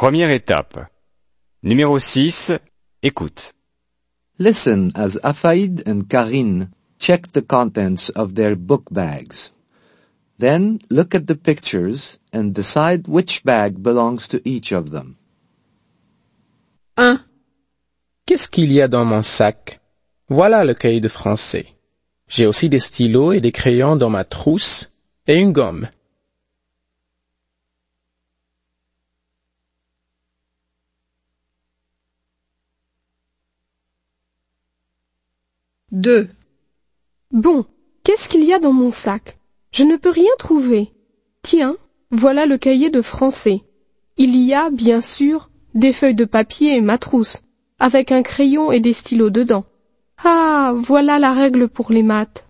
Première étape. Numéro 6. Écoute. Listen as Afaid and Karine check the contents of their book bags. Then look at the pictures and decide which bag belongs to each of them. 1. Qu'est-ce qu'il y a dans mon sac? Voilà le cahier de français. J'ai aussi des stylos et des crayons dans ma trousse et une gomme. 2. Bon, qu'est-ce qu'il y a dans mon sac? Je ne peux rien trouver. Tiens, voilà le cahier de français. Il y a, bien sûr, des feuilles de papier et ma trousse, avec un crayon et des stylos dedans. Ah, voilà la règle pour les maths.